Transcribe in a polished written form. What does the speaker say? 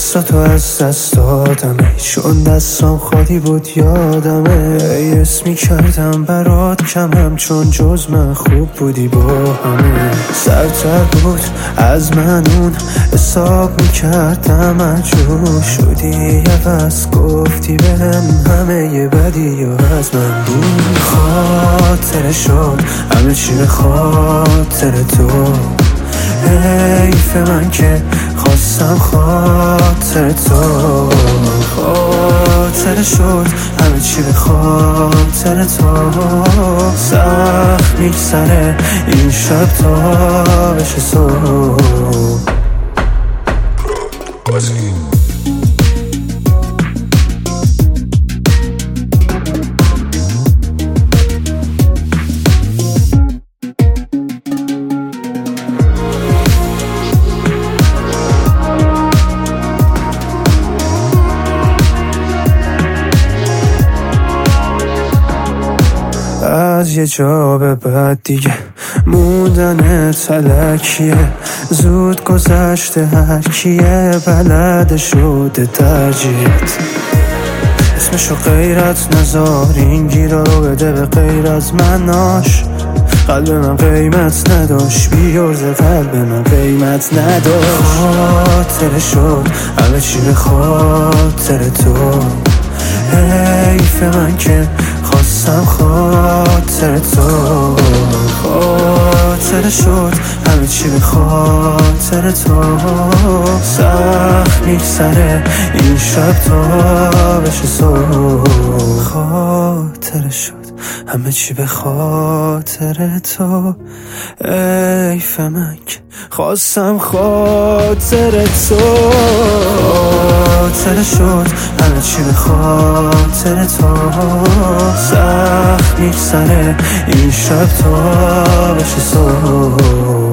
تو از دست دادمه، چون دستم خالی بود یادمه. اسمی کردم برات کمم، چون جز من خوب بودی با همه. سرتر بود از من اون حساب میکردم، مجبور شدی عوض گفتی بهم همه یه بدی یا از من بود. خاطر شد همه چی به خاطر تو، حیف من که خواستم خاطر تو. خاطر شد همه چی به خاطر تو، سخت میگذره این شب تا بشه صبح. از یه جا به بعد دیگه موندن تلکیه، زود گذشته هر کیه بلد شده ترجیحت. اسمشو غیرت نذار، این گیرا رو بده به غیر از مناش. قلب من قیمت نداشت، بیارز قلب من قیمت نداشت. خاطر شد همه چی به خاطر تو، حیف من که خواستم خاطر تو. خاطر شد همه چی به خاطر تو، سخت میگذره این شب تا بشه صبح. خاطر شد همه چی به خاطر تو، حیف من که خواستم خاطر تو. خاطر شد همه چی به خاطر تو، سخت میگذره این شب تا بشه صبح.